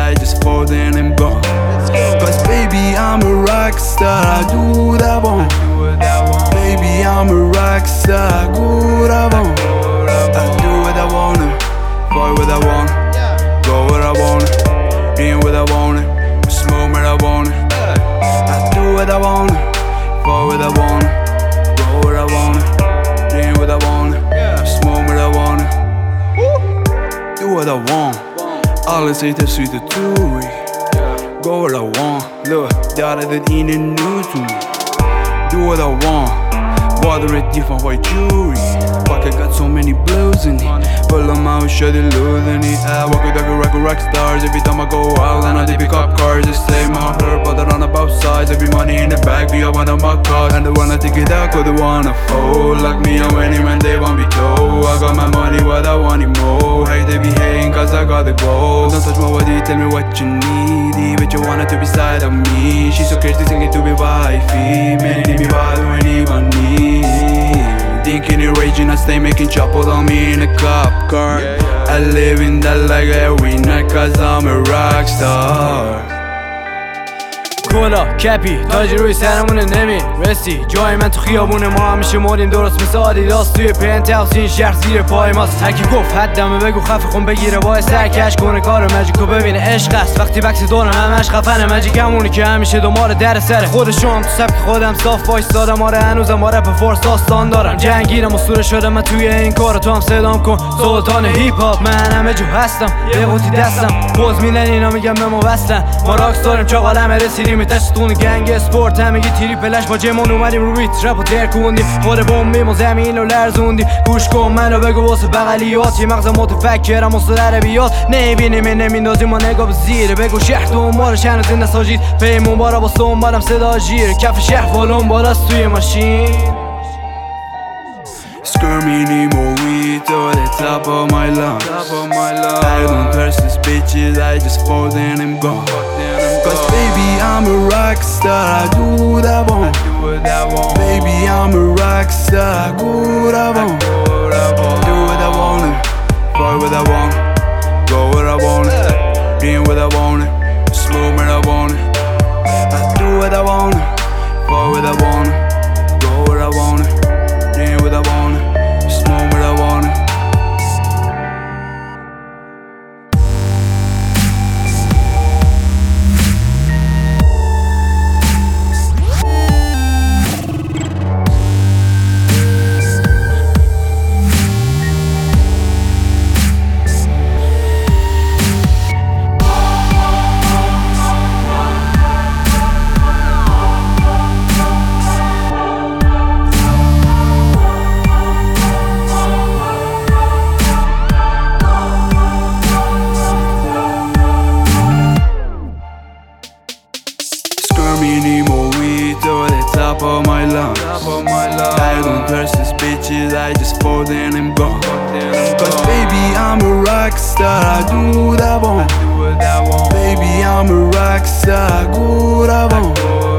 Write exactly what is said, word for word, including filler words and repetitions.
I just fold in and go. Cause baby, I'm a rock star, I do what I want. Baby, I'm a rock star, I do what I want. I do what I wanna, boy what I want, go where I wanna, being what I wanna, smoke where I wanna. I do what I wanna, boy what I wanna, go where I wanna, being what I wanna, smoke where I wanna. Do what I want, alles heet er ziet er toe. Go where I want, look, daar is het in en nu toe. Do what I want, water it different white jewelry. Fuck, I got so many blues in it. Pull them out, shut it loose in it. I walk with like a rock, rock stars. Every time I go out, and I did pick up cars. They say my heart, but they're on about sides. Every money in the bag, be up one of my cars. And they wanna take it out, cause they wanna fold. Like me, I'm winning when they want me to. I got my money, what I want it more. Hey, they be hating, cause I got the gold. Don't touch my body, tell me what you need. But you want her to be side of me. She's so crazy, singing to be wifey. Many need me, but I don't even need. Thinking and raging, I stay making chopper on me in a cop car. Yeah, yeah. I live in that like every night, cause I'm a rock star. کولا کپی تاجی روی سرمونه نمی رسی جای من تو خیابون ما همیشه ماریم درست مثل آدیداس توی پنتاوس این شهر زیر پای ماست. هرکی گفت حدمه بگو خفه خون بگیره باید سرکش کنه کار ماجیکو ببینه عشق است وقتی بکسی دورم همش خفنه. ماجیک همونی که همیشه دوماره در سر خودشون تو سبک خودم صاف وایسادم. آره هنوزم آره به فورس داستان دارم جنگیرم اسطوره شدم من توی این کار. تو هم صدام کن سلطان هیپ هاپ من همه جو هستم یه قوطی دستم پوز میلن اینا میگم به ما وصلن. ما راکس داریم چاقالم رسیدیم تشتون گنگ اسپورت همگی تیری پلش با جمون اومدیم رو ریت رپ و ترکوندیم. خود بومبیم و زمین رو لرزوندیم. گوش کن منو بگو واسه بغلیات یه مغز متفکرم واسه عربیات نمیبینیم نمیندازیم ما نگاه به زیره. بگو شهر دنبالش هنوز این نساجید پیمون بارا با دنبالم صدا جیره. کف شهر والون بالاست توی ماشین. Skirmy need more weed to the top of my lungs. I don't curse these bitches, I just fold in and go. Cause baby, I'm a rock star, I do what I want. Baby, I'm a rock star, I do what I want. Do what I wanna, boy what I want, go where I wanna, being what I wanna, smoke where I wanna. I do what I wanna, boy what I wanna, go where I wanna, being what I wanna, smoke where I wanna. Me need more weed to the top of my lungs. I don't curse these bitches, I just fold in and go. Cause baby, I'm a rock star, I do what I want. Baby, I'm a rock star, I do what I want.